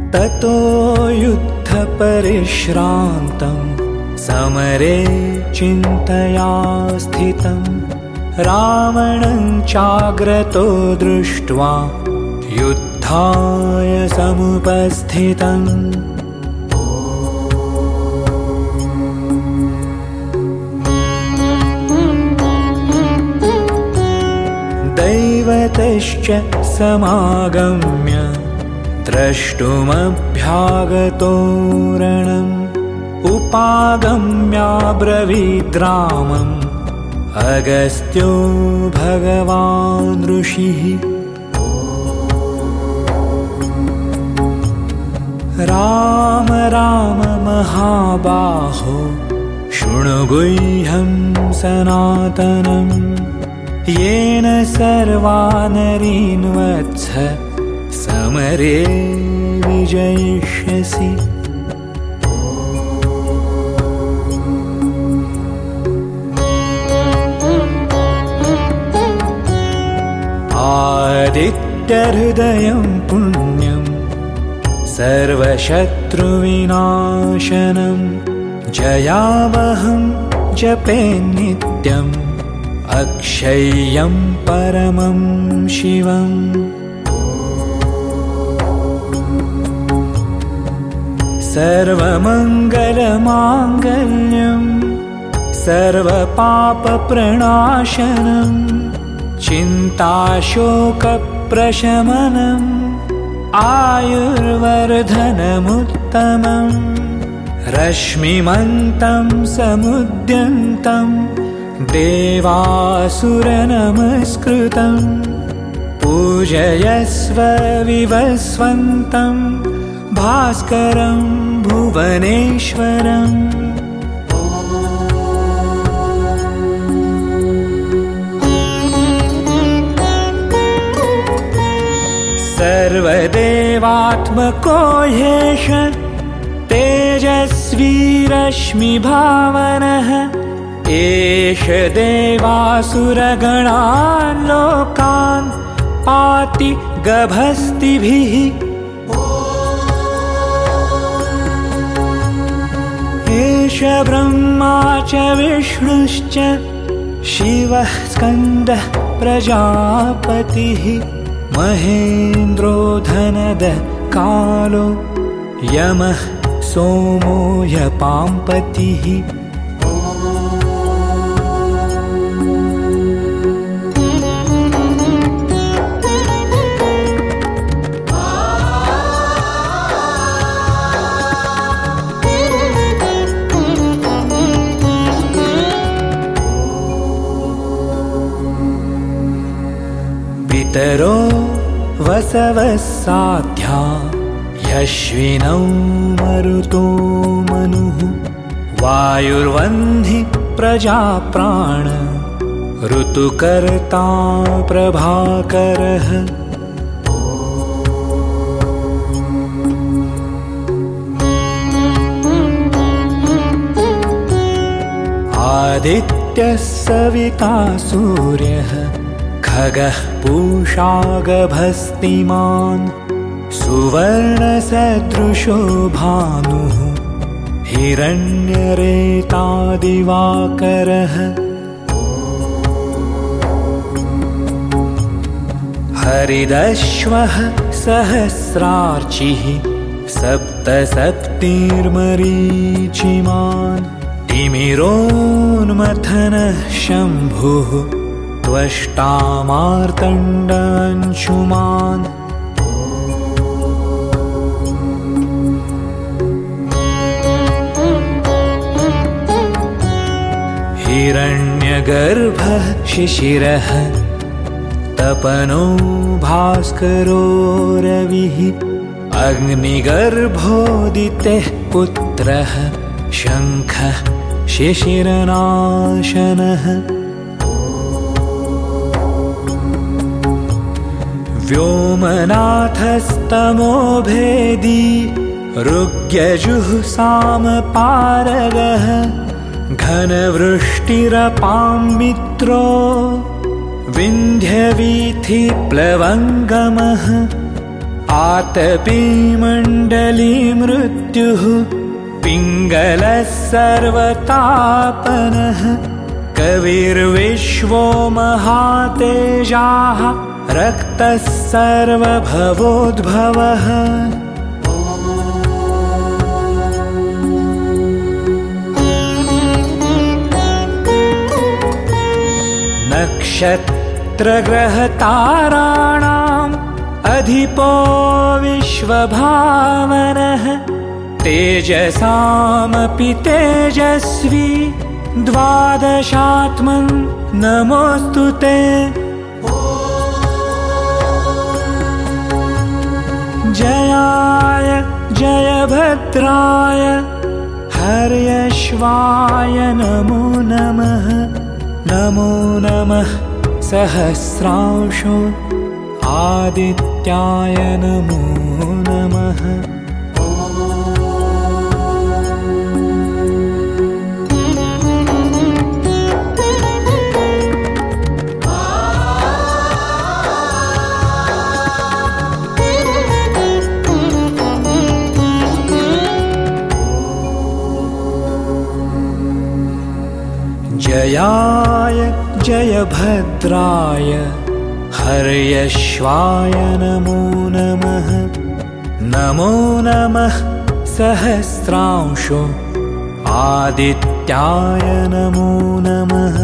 ततो युद्धपरिश्रान्तं समरे चिन्तया स्थितं रावणं चाग्रतो दृष्ट्वा युद्धाय समुपस्थितम् दैवतश्च समागम्य द्रष्टुमभ्यागतो रणम् उपागम्याब्रवीद्रामम् अगस्त्यो भगवान् ऋषिः राम राम महाबाहो शृणु गुह्यं सनातनम् येन सर्वा नरीन् वत्स समरे विजयिष्यसि आदित्यहृदयं पुण्यं सर्वशत्रुविनाशनं जयावहं जपे नित्यम् अक्षय्यं परमं शिवम् सर्वमङ्गलमाङ्गल्यं सर्वपापप्रणाशनं चिन्ताशोकप्रशमनम् आयुर्वर्धनमुत्तमम् रश्मिमन्तं समुद्यन्तं देवासुरनमस्कृतं पूजयस्व विवस्वन्तं भास्करं भुवनेश्वरम् सर्वदेवात्मको ह्येष तेजस्वी रश्मिभावनः एष देवासुरगणान् लोकान् पाति गभस्तिभिः एष ब्रह्मा च विष्णुश्च शिवः स्कन्दः प्रजापतिः महेन्द्रो धनदः कालो यमः सोमो यपाम्पतिः पितरो वसवः साध्या यश्विनौ मरुतो मनुः वायुर्वह्नि प्रजाप्राण ऋतुकर्ता प्रभाकरः आदित्यः सविता सूर्यः खगः पूषा गभस्तिमान् सुवर्णसदृशो भानुः हिरण्यरेतादिवाकरः हरिदश्वः सहस्रार्चिः सप्तसप्तिर्मरीचिमान् तिमिरोन्मथनः शम्भुः त्वष्टा मार्तण्डांशुमान् हिरण्यगर्भः शिशिरः तपनो भास्करो रविः अग्निगर्भोदितः पुत्रः शङ्खः शिशिरनाशनः व्योमनाथस्तमोभेदी ऋग्यजुःसामपारगः घनवृष्टिरपां मित्रो विन्ध्यवीथिप्लवङ्गमः आतपी मण्डली मृत्युः पिङ्गलः सर्वतापनः कविर्विश्वो महातेजाः रक्तः सर्वभवोद्भवः नक्षत्रग्रहताराणाम् अधिपो विश्वभावनः तेजसामपि तेजस्वी द्वादशात्मन् नमोऽस्तु ते जयाय जयभद्राय हर्यश्वाय नमो नमः नमो नमः सहस्रांशो आदित्याय नमो नमः जयाय जयभद्राय हर्यश्वाय नमो नमः नमो नमः सहस्रांशो आदित्याय नमो नमः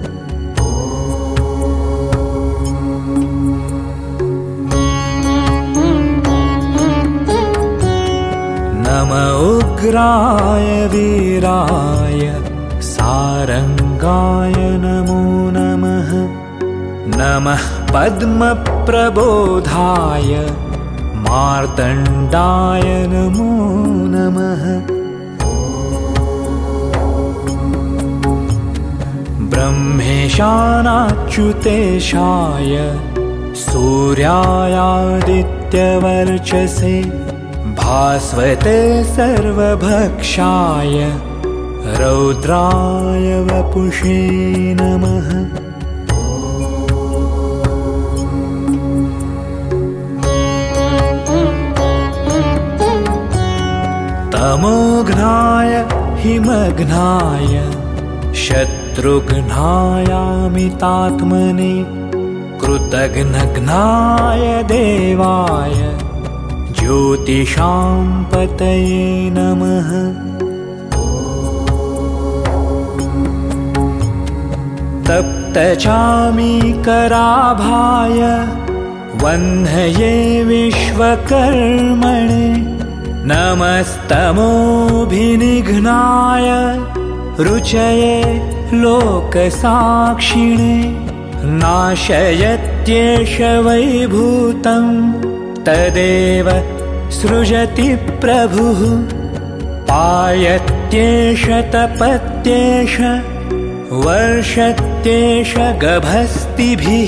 नम उग्राय वीराय सारंगाय नमो नमः नमः पद्मप्रबोधाय मार्तण्डाय नमो नमः ब्रह्मेशानाच्युतेशाय सूर्यायादित्यवर्चसे भास्वते सर्वभक्षाय रौद्राय वपुषे नमः तमोघ्नाय हिमघ्नाय शत्रुघ्नायामितात्मने कृतघ्नघ्नाय देवाय ज्योतिषां पतये नमः तप्तचामीकराभाय वह्नये विश्वकर्मणे नमस्तमोभिनिघ्नाय रुचये लोकसाक्षिणे नाशयत्येष वैभूतं तदेव सृजति प्रभुः पायत्येष तपत्येष वर्षत्येष गभस्तिभिः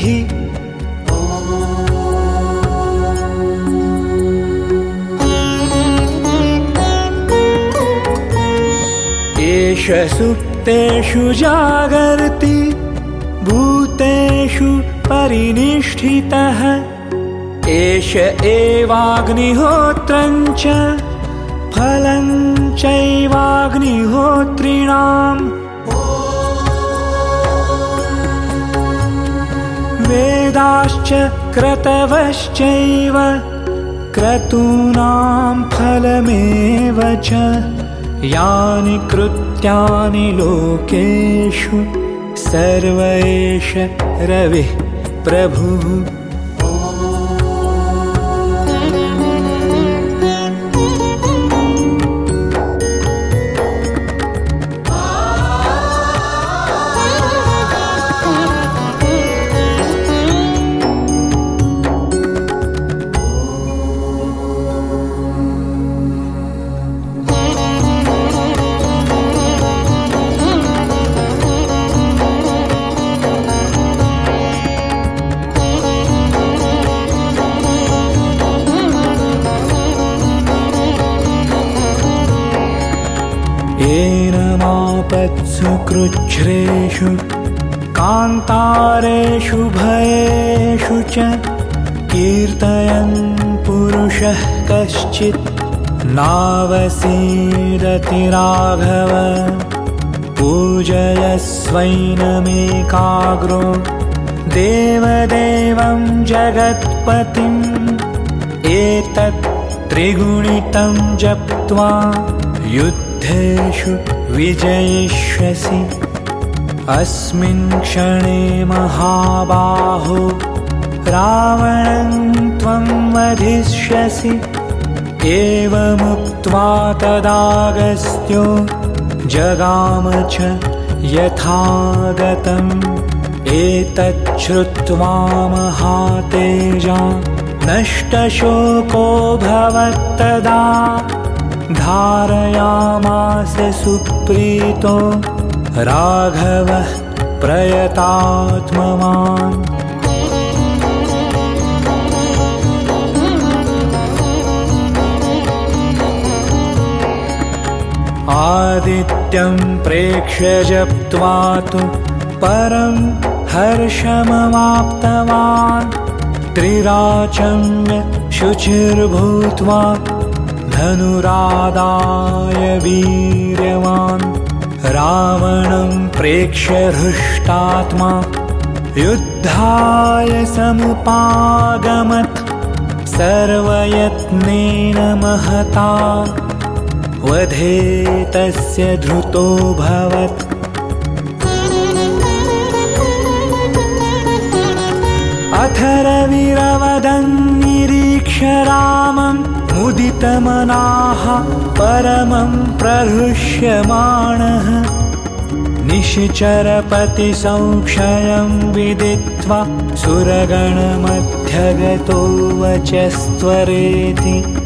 एष सुप्तेषु जागर्ति भूतेषु परिनिष्ठितः एष एवाग्निहोत्रं च फलं चैवाग्निहोत्रिणाम् वेदाश्च क्रतवश्चैव क्रतूनां फलमेव च यानि कृत्यानि लोकेषु सर्व एष रविः प्रभुः एनमापत्सु कृच्छ्रेषु कान्तारेषु भयेषु च कीर्तयन् पुरुषः कश्चित् नावसीदति राघव पूजयस्वैनमेकाग्रो देवदेवं जगत्पतिम् एतत् त्रिगुणितं जप्त्वा युद्धेषु विजयिष्यसि अस्मिन् क्षणे महाबाहो रावणं त्वं वधिष्यसि एवमुक्त्वा तदागस्त्यो जगाम च यथागतम् एतत् श्रुत्वा महातेजा नष्टशोको भवत्तदा धारयामास सुप्रीतो राघवः प्रयतात्मवान् आदित्यं प्रेक्ष्य जप्त्वा तु परं हर्षमवाप्तवान् त्रिराचम्य शुचिर्भूत्वा धनुरादाय वीर्यवान् रावणं प्रेक्ष्य हृष्टात्मा युद्धाय समुपागमत् सर्वयत्नेन महता वधे तस्य धृतोऽभवत् अथ रविरवदन् निरीक्ष्य रामं मुदितमनाः परमं प्रहृष्यमाणः निशिचरपतिसंक्षयं विदित्वा सुरगणमध्यगतो वचस्त्वरेति